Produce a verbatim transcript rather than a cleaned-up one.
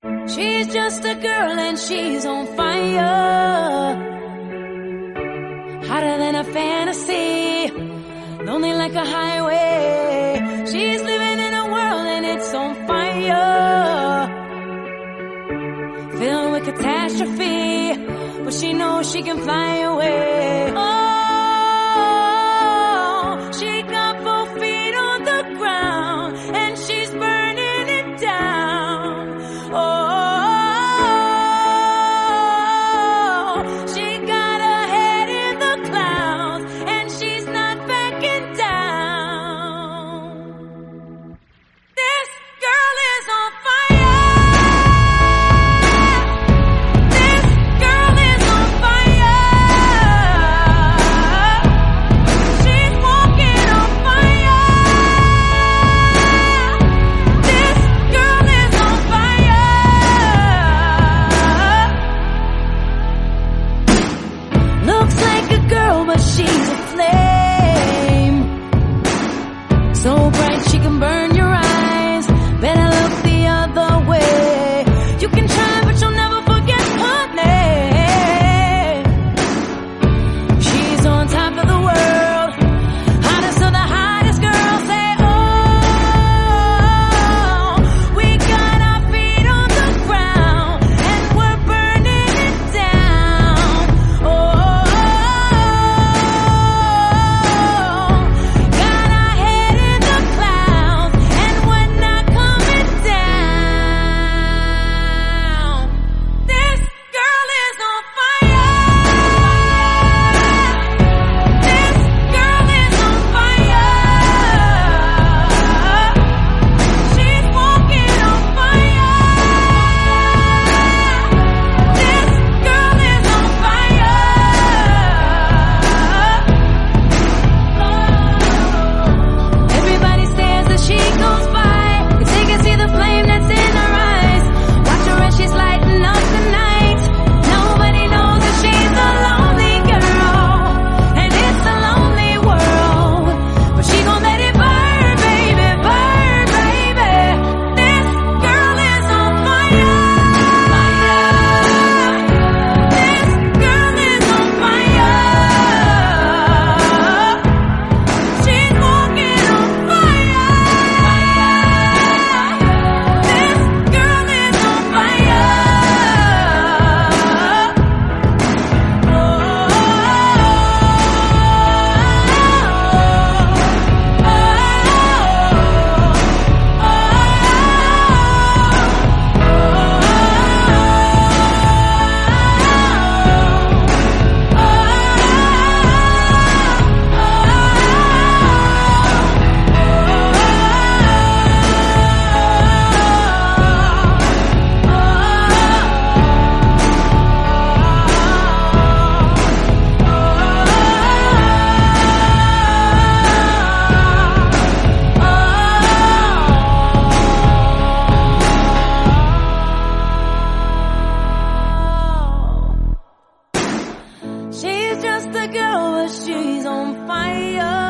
She's just a girl and she's on fire, hotter than a fantasy, lonely like a highway. She's living in a world and it's on fire, filled with catastrophe, but she knows she can fly away. Oh, she got both feet on the ground and she's burning it down. Oh, she's a flame, so bright she can burn your eyes. Better look the other way. You can try, but you'll never forget her name. She's on top of the world, hottest of the hottest girls. Say, oh, we got our feet on the ground and we're burning it down. Oh, she's just a girl, but she's on fire.